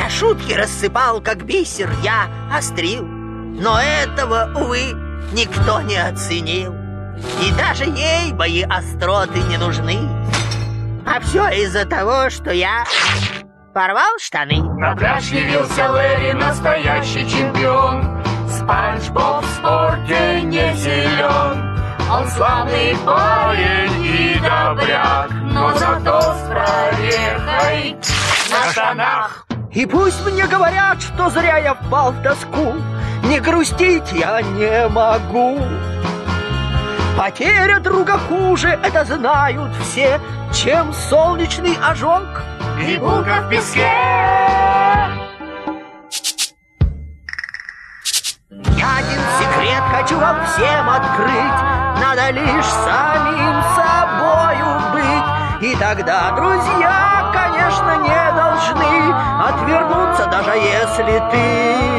Я шутки рассыпал, как бисер, я острил. Но этого, увы, никто не оценил. И даже ей мои остроты не нужны. А все из-за того, что я порвал штаны. На пляж явился Лэри, настоящий чемпион. Спанч Боб в спорте не силен. Он славный парень и добряк, но зато с прорехой на штанах. И пусть мне говорят, что зря я впал в тоску, не грустить я не могу. Потеря друга хуже, это знают все, чем солнечный ожог и булка в песке. Я один секрет хочу вам всем открыть: надо лишь самим собою быть. И тогда друзья, конечно, не должны отвернуться, даже если ты